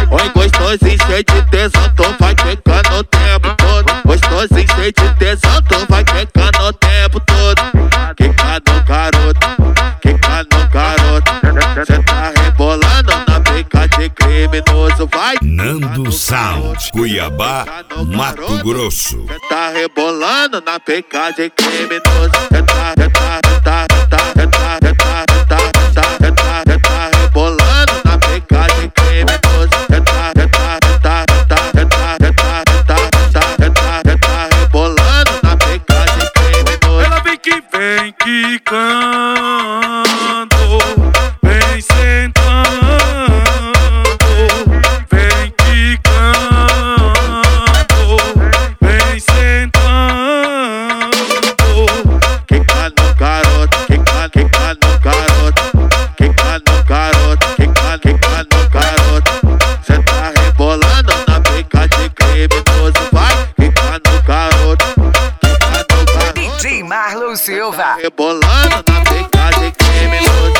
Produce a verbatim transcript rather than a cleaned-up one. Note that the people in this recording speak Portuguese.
Oi, gostosinho, cheio de tesão, tu vai quicando o tempo todo. Gostosinho, cheio de tesão, tu vai quicando o tempo todo. Quica no garoto, quica no garoto. Cê tá rebolando na pica de criminoso, vai. Nando Sound, Cuiabá, Mato Grosso. Cê tá rebolando na pica de criminoso. Cê tá, cê tá, cê tá, cê tá, cê tá, cê tá, cê tá, cê tá, cê tá, cê tá rebolando na pica de criminoso. Cê tá, cê tá, cê tá, cê tá, cê tá, cê tá, cê tá, cê tá, cê tá, cê tá rebolando na pica de criminoso. Ela vem que vem quicando, vem sentando, vem quicando, vem sentando. Quica no garoto, quica, quica no garoto, quica no garoto, quica, quica no garoto. Cê tá rebolando na pica de criminoso, vai. Quica no garoto, quica no garoto. D J Marlon Silva. Rebolando na pica de criminoso.